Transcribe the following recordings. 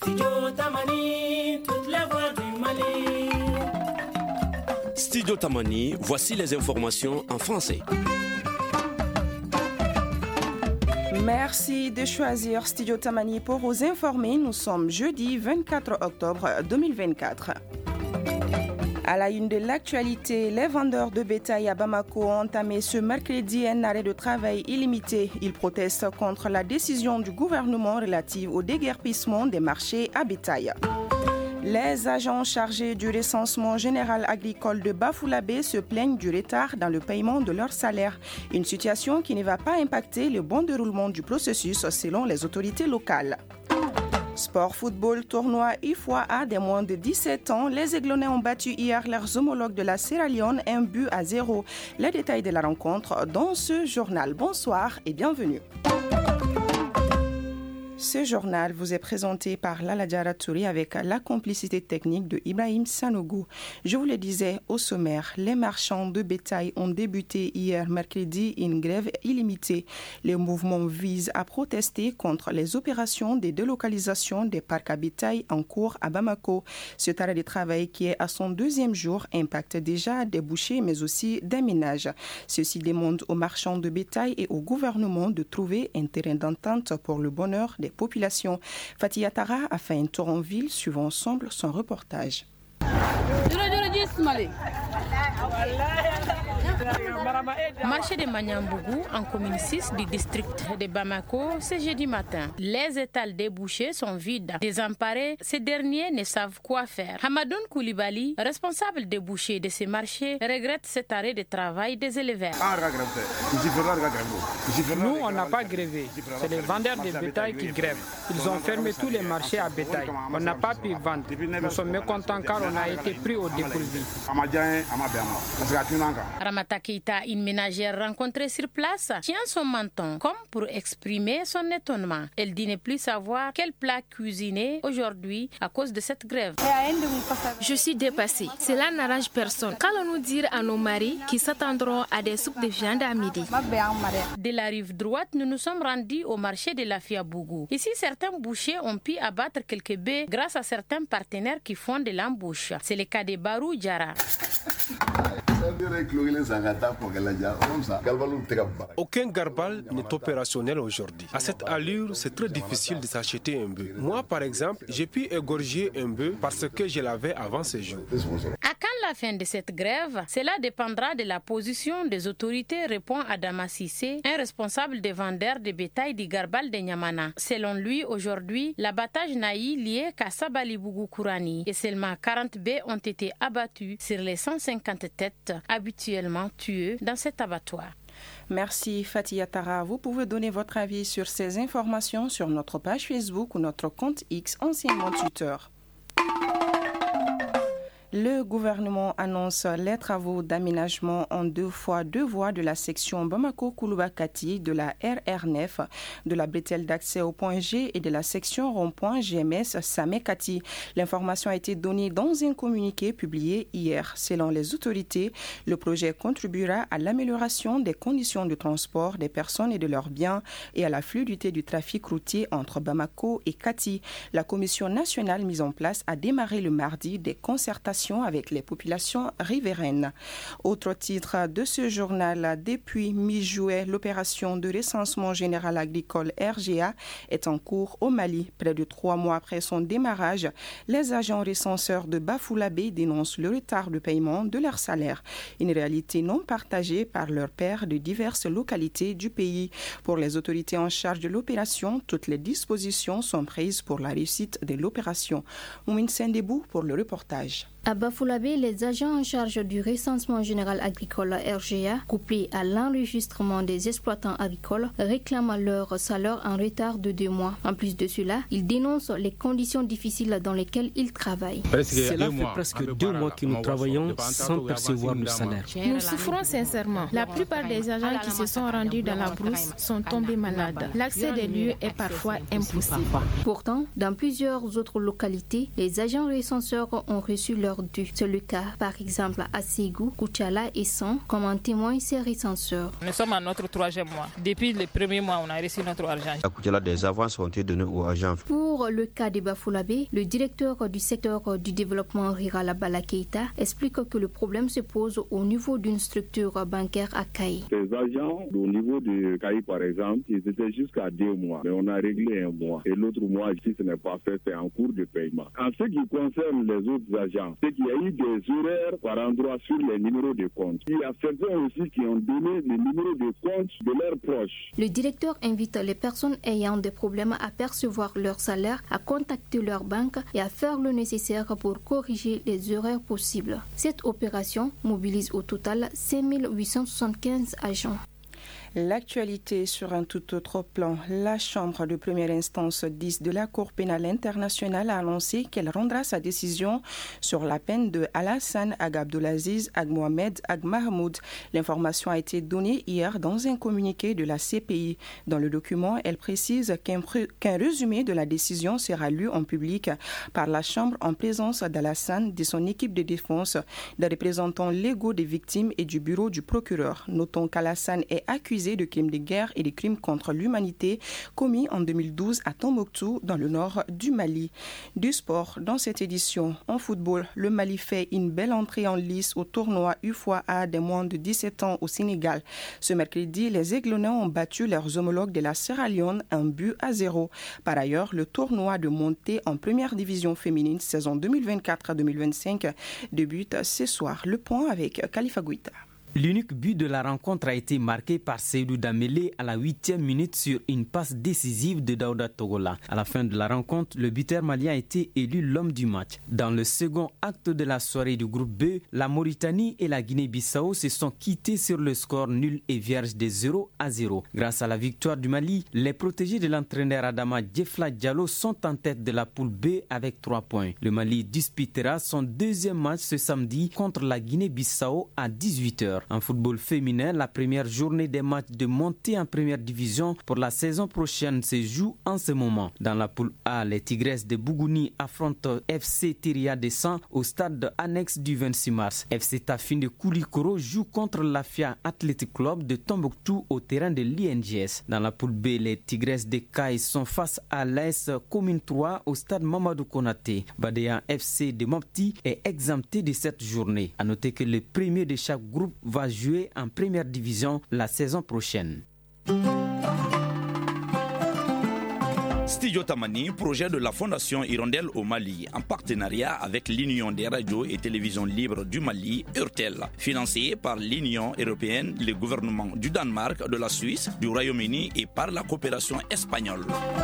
Studio Tamani, toutes les voix du Mali. Studio Tamani, voici les informations en français. Merci de choisir Studio Tamani pour vous informer. Nous sommes jeudi 24 octobre 2024. À la une de l'actualité, les vendeurs de bétail à Bamako ont entamé ce mercredi un arrêt de travail illimité. Ils protestent contre la décision du gouvernement relative au déguerpissement des marchés à bétail. Les agents chargés du recensement général agricole de Bafoullabé se plaignent du retard dans le paiement de leur salaire. Une situation qui ne va pas impacter le bon déroulement du processus selon les autorités locales. Sport football, tournoi IFOA des moins de 17 ans. Les Aiglonnais ont battu hier leurs homologues de la Sierra Leone 1-0. Les détails de la rencontre dans ce journal. Bonsoir et bienvenue. Ce journal vous est présenté par Lala Diara Touré avec la complicité technique de Ibrahim Sanogo. Je vous le disais au sommaire, les marchands de bétail ont débuté hier mercredi une grève illimitée. Le mouvement vise à protester contre les opérations de délocalisation des parcs à bétail en cours à Bamako. Ce arrêt de travail qui est à son deuxième jour impacte déjà des bouchers mais aussi des ménages. Ceci demande aux marchands de bétail et au gouvernement de trouver un terrain d'entente pour le bonheur des populations. Fatih Atara a fait un tour en ville, suivant ensemble son reportage. Marché de Manyambougou, en commune 6 du district de Bamako, ce jeudi matin. Les étals débouchés sont vides. Désemparés, ces derniers ne savent quoi faire. Hamadoun Koulibaly, responsable des bouchers de ces marchés, regrette cet arrêt de travail des éleveurs. Nous, on n'a pas grévé. C'est les vendeurs de bétail qui grèvent. Ils ont fermé tous les marchés à bétail. On n'a pas pu vendre. Nous sommes mécontents car on a été pris au dépourvu. Ramata Keita, une ménagère rencontrée sur place, tient son menton comme pour exprimer son étonnement. Elle dit ne plus savoir quel plat cuisiner aujourd'hui à cause de cette grève. Je suis dépassée. Cela n'arrange personne. Qu'allons-nous dire à nos maris qui s'attendront à des soupes de viande à midi? De la rive droite, nous nous sommes rendus au marché de la Fiabougou. Ici, certains bouchers ont pu abattre quelques bœufs grâce à certains partenaires qui font de l'embauche. C'est le cas de Barou Diara. Aucun garbal n'est opérationnel aujourd'hui. À cette allure, c'est très difficile de s'acheter un bœuf. Moi, par exemple, j'ai pu égorger un bœuf parce que je l'avais avant ce jour. À quand la fin de cette grève? Cela dépendra de la position des autorités, répond Adama Sissé, un responsable des vendeurs de bétail du Garbal de Nyamana. Selon lui, aujourd'hui, l'abattage n'a eu lieu qu'à Sabalibougou Kourani et seulement 40 bœufs ont été abattus sur les 150 têtes habituellement tuées dans cet abattoir. Merci Fatih Atara. Vous pouvez donner votre avis sur ces informations sur notre page Facebook ou notre compte X, anciennement Twitter. Le gouvernement annonce les travaux d'aménagement en 2 fois 2 voies de la section Bamako-Kouloubakati, de la RR9, de la bretelle d'accès au point G et de la section rond-point GMS Samekati. L'information a été donnée dans un communiqué publié hier. Selon les autorités, le projet contribuera à l'amélioration des conditions de transport des personnes et de leurs biens et à la fluidité du trafic routier entre Bamako et Kati. La commission nationale mise en place a démarré le mardi des concertations avec les populations riveraines. Autre titre de ce journal, depuis mi-juillet, l'opération de recensement général agricole RGA est en cours au Mali. Près de 3 mois après son démarrage, les agents recenseurs de Bafoullabé dénoncent le retard de paiement de leur salaire. Une réalité non partagée par leurs pairs de diverses localités du pays. Pour les autorités en charge de l'opération, toutes les dispositions sont prises pour la réussite de l'opération. Moumine Sendebou pour le reportage. À Bafoullabé, les agents en charge du recensement général agricole RGA, couplés à l'enregistrement des exploitants agricoles, réclament leur salaire en retard de 2 mois. En plus de cela, ils dénoncent les conditions difficiles dans lesquelles ils travaillent. Cela fait presque 2 mois que nous travaillons sans percevoir le salaire. Nous souffrons sincèrement. La plupart des agents qui se sont rendus dans la brousse sont tombés malades. L'accès des lieux est parfois impossible. Pourtant, dans plusieurs autres localités, les agents recenseurs ont reçu leur perdus. C'est le cas par exemple à Ségou, Koutiala et San, comme en témoignent ses recenseurs. Nous sommes à notre 3e mois. Depuis le premier mois, on a reçu notre argent. À Koutiala, des avances ont été données aux agents. Pour le cas de Bafoulabé, le directeur du secteur du développement rural à Bala Keïta explique que le problème se pose au niveau d'une structure bancaire à Kaï. Les agents, au niveau de Kaï par exemple, ils étaient jusqu'à 2 mois, mais on a réglé 1 mois. Et l'autre mois, si ce n'est pas fait, c'est en cours de paiement. En ce qui concerne les autres agents, c'est qu'il y a eu des horaires par endroit sur les numéros de compte. Il y a certains aussi qui ont donné les numéros de compte de leurs proches. Le directeur invite les personnes ayant des problèmes à percevoir leur salaire à contacter leur banque et à faire le nécessaire pour corriger les erreurs possibles. Cette opération mobilise au total 5875 agents. L'actualité sur un tout autre plan. La Chambre de première instance 10 de la Cour pénale internationale a annoncé qu'elle rendra sa décision sur la peine de Alassane Ag Abdulaziz Ag Mohamed Ag Mahmoud. L'information a été donnée hier dans un communiqué de la CPI. Dans le document, elle précise qu'un résumé de la décision sera lu en public par la Chambre en présence d'Alassane, de son équipe de défense, des représentants légaux des victimes et du bureau du procureur. Notons qu'Alassane est accusé de crimes de guerre et de crimes contre l'humanité commis en 2012 à Tombouctou, dans le nord du Mali. Du sport, dans cette édition, en football, le Mali fait une belle entrée en lice au tournoi UFOA des moins de 17 ans au Sénégal. Ce mercredi, les Aiglonnins ont battu leurs homologues de la Sierra Leone 1-0. Par ailleurs, le tournoi de montée en première division féminine saison 2024-2025 débute ce soir. Le point avec Khalifa Gouita. L'unique but de la rencontre a été marqué par Seydou Damélé à la 8e minute sur une passe décisive de Daouda Togola. À la fin de la rencontre, le buteur malien a été élu l'homme du match. Dans le second acte de la soirée du groupe B, la Mauritanie et la Guinée-Bissau se sont quittés sur le score nul et vierge de 0-0. Grâce à la victoire du Mali, les protégés de l'entraîneur Adama Djefla Diallo sont en tête de la poule B avec 3 points. Le Mali disputera son deuxième match ce samedi contre la Guinée-Bissau à 18h. En football féminin, la première journée des matchs de montée en première division pour la saison prochaine se joue en ce moment. Dans la poule A, les Tigresses de Bougouni affrontent FC Tiria de San au stade annexe du 26 mars. FC Tafine de Koulikoro joue contre l'Afia Athletic Club de Tombouctou au terrain de l'INGS. Dans la poule B, les Tigresses de Caille sont face à l'AS Commune 3 au stade Mamadou Konaté. Badéan FC de Mopti est exempté de cette journée. A noter que le premier de chaque groupe va jouer en première division la saison prochaine. Studio Tamani, projet de la Fondation Hirondelle au Mali, en partenariat avec l'Union des radios et télévisions libres du Mali, URTEL, financé par l'Union européenne, le gouvernement du Danemark, de la Suisse, du Royaume-Uni et par la coopération espagnole.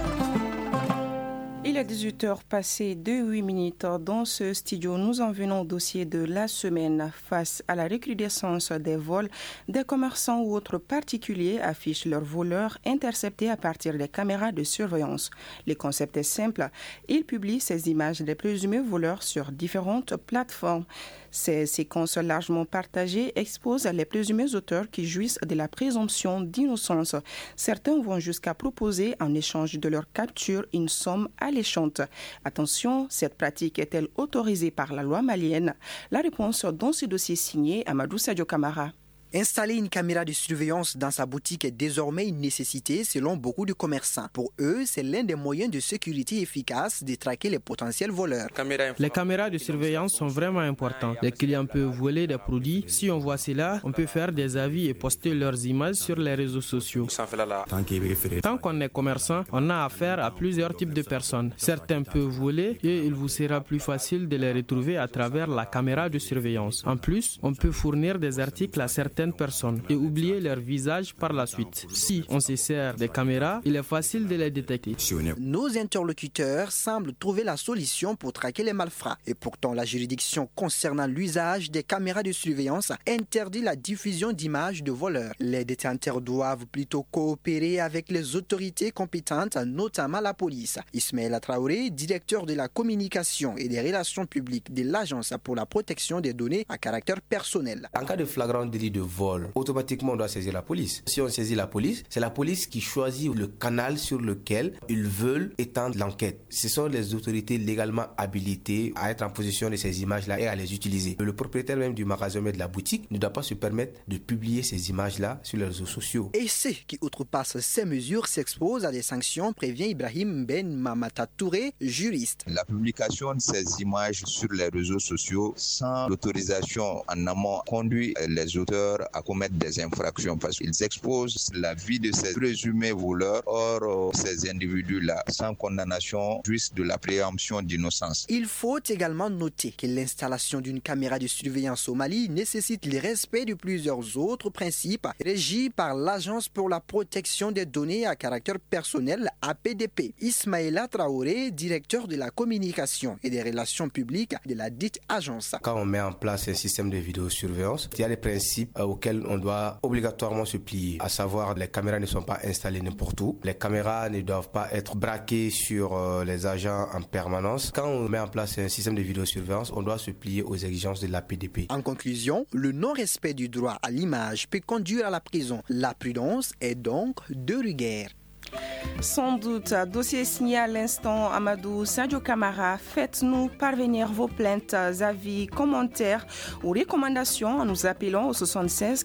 Il est 18h passé de 8 minutes. Dans ce studio, nous en venons au dossier de la semaine. Face à la recrudescence des vols, des commerçants ou autres particuliers affichent leurs voleurs interceptés à partir des caméras de surveillance. Le concept est simple. Ils publient ces images des présumés voleurs sur différentes plateformes. Ces séquences largement partagées exposent les présumés auteurs qui jouissent de la présomption d'innocence. Certains vont jusqu'à proposer en échange de leur capture une somme alléchante. Attention, cette pratique est-elle autorisée par la loi malienne? La réponse dans ce dossier signé Amadou Sadio Camara. Installer une caméra de surveillance dans sa boutique est désormais une nécessité selon beaucoup de commerçants. Pour eux, c'est l'un des moyens de sécurité efficaces de traquer les potentiels voleurs. Les caméras de surveillance sont vraiment importantes. Les clients peuvent voler des produits. Si on voit cela, on peut faire des avis et poster leurs images sur les réseaux sociaux. Tant qu'on est commerçant, on a affaire à plusieurs types de personnes. Certains peuvent voler et il vous sera plus facile de les retrouver à travers la caméra de surveillance. En plus, on peut fournir des articles à certaines personnes et oublier leur visage par la suite. Si on se sert des caméras, il est facile de les détecter. Nos interlocuteurs semblent trouver la solution pour traquer les malfrats. Et pourtant, la juridiction concernant l'usage des caméras de surveillance interdit la diffusion d'images de voleurs. Les détenteurs doivent plutôt coopérer avec les autorités compétentes, notamment la police. Ismaël Traoré, directeur de la communication et des relations publiques de l'Agence pour la protection des données à caractère personnel. En cas de flagrant délit de vol, automatiquement on doit saisir la police. Si on saisit la police, c'est la police qui choisit le canal sur lequel ils veulent étendre l'enquête. Ce sont les autorités légalement habilitées à être en possession de ces images-là et à les utiliser. Le propriétaire même du magasin, de la boutique, ne doit pas se permettre de publier ces images-là sur les réseaux sociaux. Et ceux qui outrepassent ces mesures s'exposent à des sanctions, prévient Ibrahim Ben Mamata Touré, juriste. La publication de ces images sur les réseaux sociaux sans l'autorisation en amont conduit les auteurs à commettre des infractions parce qu'ils exposent la vie de ces présumés voleurs. Or, ces individus-là, sans condamnation, jouissent de la présomption d'innocence. Il faut également noter que l'installation d'une caméra de surveillance au Mali nécessite le respect de plusieurs autres principes régis par l'Agence pour la protection des données à caractère personnel, APDP. Ismaïla Traoré, directeur de la communication et des relations publiques de la dite agence. Quand on met en place un système de vidéosurveillance, il y a des principes auxquels on doit obligatoirement se plier, à savoir les caméras ne sont pas installées n'importe où, les caméras ne doivent pas être braquées sur les agents en permanence. Quand on met en place un système de vidéosurveillance, on doit se plier aux exigences de l'APDP. En conclusion, le non-respect du droit à l'image peut conduire à la prison. La prudence est donc de rigueur. Sans doute, dossier signé à l'instant, Amadou Sadio Camara. Faites-nous parvenir vos plaintes, avis, commentaires ou recommandations en nous appelant au 76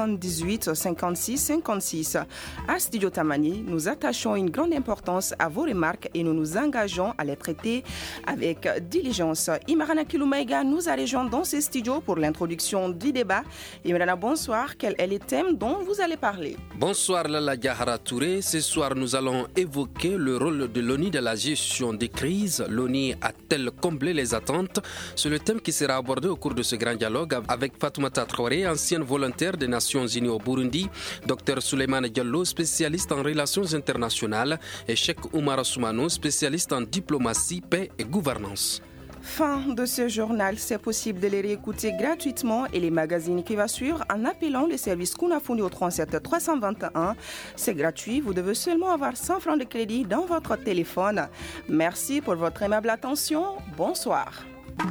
98 56 56. À Studio Tamani, nous attachons une grande importance à vos remarques et nous nous engageons à les traiter avec diligence. Imarana Kiloumaïga nous a rejoint dans ce studio pour l'introduction du débat. Imarana, bonsoir. Quel est le thème dont vous allez parler? Bonsoir Lala Diahara Touré. Ce soir, nous allons évoquer le rôle de l'ONU dans la gestion des crises. L'ONU a-t-elle comblé les attentes? C'est le thème qui sera abordé au cours de ce grand dialogue avec Fatoumata Traoré, ancienne volontaire des Nations Unies au Burundi, Dr Souleymane Diallo, spécialiste en relations internationales, et Cheikh Oumar Soumano, spécialiste en diplomatie, paix et gouvernance. Fin de ce journal, c'est possible de les réécouter gratuitement et les magazines qui va suivre en appelant le service Kounafouni au 37 321. C'est gratuit, vous devez seulement avoir 100 francs de crédit dans votre téléphone. Merci pour votre aimable attention. Bonsoir.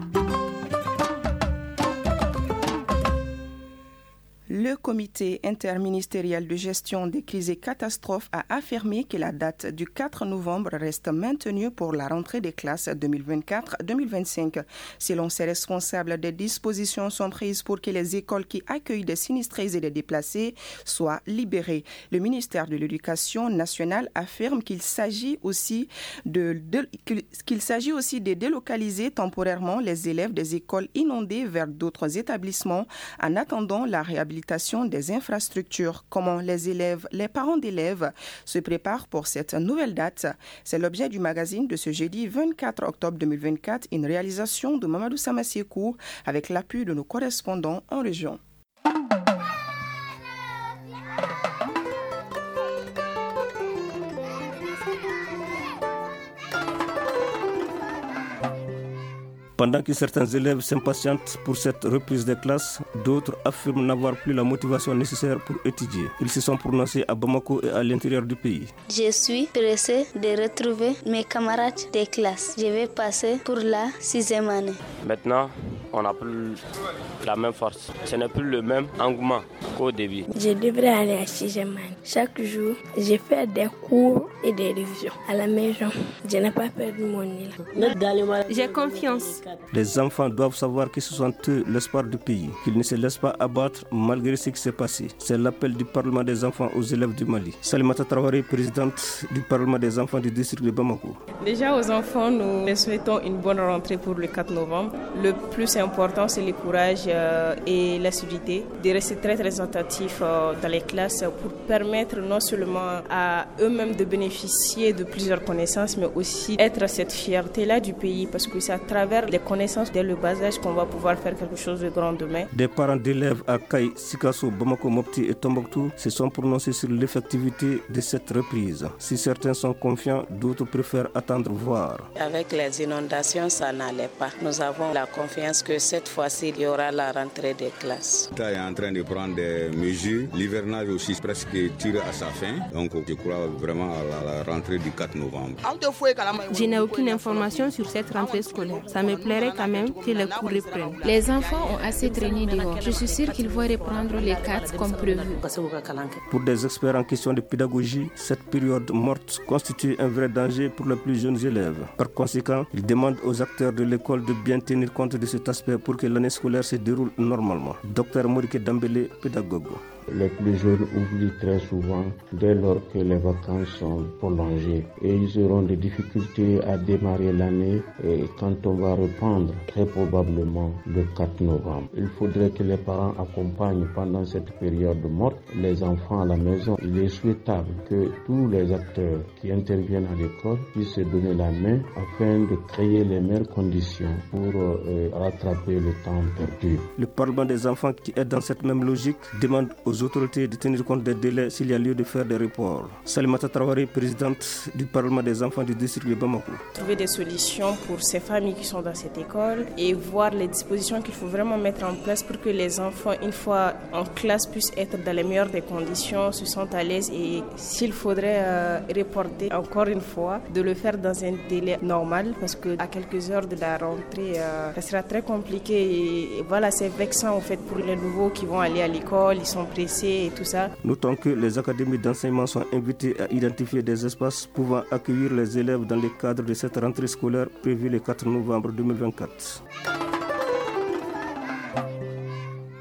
Le comité interministériel de gestion des crises et catastrophes a affirmé que la date du 4 novembre reste maintenue pour la rentrée des classes 2024-2025. Selon ses responsables, des dispositions sont prises pour que les écoles qui accueillent des sinistrés et des déplacés soient libérées. Le ministère de l'Éducation nationale affirme qu'il s'agit aussi de délocaliser temporairement les élèves des écoles inondées vers d'autres établissements en attendant la réhabilitation des infrastructures. Comment les parents d'élèves se préparent pour cette nouvelle date? C'est l'objet du magazine de ce jeudi 24 octobre 2024, une réalisation de Mamadou Samassiekou avec l'appui de nos correspondants en région. Pendant que certains élèves s'impatientent pour cette reprise des classes, d'autres affirment n'avoir plus la motivation nécessaire pour étudier. Ils se sont prononcés à Bamako et à l'intérieur du pays. Je suis pressée de retrouver mes camarades de classe. Je vais passer pour la 6e année. Maintenant, on n'a plus la même force. Ce n'est plus le même engouement qu'au début. Je devrais aller à 6e année. Chaque jour, je fais des cours et des révisions. À la maison, je n'ai pas perdu mon nid. J'ai confiance. Les enfants doivent savoir que ce sont eux l'espoir du pays, qu'ils ne se laissent pas abattre malgré ce qui s'est passé. C'est l'appel du Parlement des enfants aux élèves du Mali. Salimata Traoré, présidente du Parlement des enfants du district de Bamako. Déjà aux enfants, nous les souhaitons une bonne rentrée pour le 4 novembre. Le plus important, c'est le courage et l'assiduité, de rester très attentifs dans les classes pour permettre non seulement à eux-mêmes de bénéficier de plusieurs connaissances, mais aussi être cette fierté-là du pays, parce que c'est à travers les connaissances dès le bas âge qu'on va pouvoir faire quelque chose de grand demain. Des parents d'élèves à Kaï, Sikasso, Bamako, Mopti et Tombouctou se sont prononcés sur l'effectivité de cette reprise. Si certains sont confiants, d'autres préfèrent attendre voir. Avec les inondations, ça n'allait pas. Nous avons la confiance que cette fois-ci, il y aura la rentrée des classes. L'État est en train de prendre des les mesures. L'hivernage aussi presque tire à sa fin. Donc je crois vraiment à la rentrée du 4 novembre. Je n'ai aucune information sur cette rentrée scolaire. Ça me plairait quand même que les cours reprennent. Les enfants ont assez traîné dehors. Je suis sûre qu'ils vont reprendre les 4 comme prévu. Pour des experts en question de pédagogie, cette période morte constitue un vrai danger pour les plus jeunes élèves. Par conséquent, ils demandent aux acteurs de l'école de bien tenir compte de cet aspect pour que l'année scolaire se déroule normalement. Dr Morike Dambélé, pédagogue. Les plus jeunes oublient très souvent dès lors que les vacances sont prolongées et ils auront des difficultés à démarrer l'année et quand on va reprendre très probablement le 4 novembre. Il faudrait que les parents accompagnent pendant cette période morte les enfants à la maison. Il est souhaitable que tous les acteurs qui interviennent à l'école puissent se donner la main afin de créer les meilleures conditions pour rattraper le temps perdu. Le Parlement des enfants qui est dans cette même logique demande aux autorités de tenir compte des délais s'il y a lieu de faire des reports. Salimata Traoré, présidente du Parlement des enfants du district de Bamako. Trouver des solutions pour ces familles qui sont dans cette école et voir les dispositions qu'il faut vraiment mettre en place pour que les enfants, une fois en classe, puissent être dans les meilleures des conditions, se sentent à l'aise et s'il faudrait reporter encore une fois, de le faire dans un délai normal parce qu'à quelques heures de la rentrée, ça sera très compliqué et voilà, c'est vexant en fait pour les nouveaux qui vont aller à l'école, ils sont pressés et tout ça. Notons que les académies d'enseignement sont invitées à identifier des espaces pouvant accueillir les élèves dans le cadre de cette rentrée scolaire prévue le 4 novembre 2024.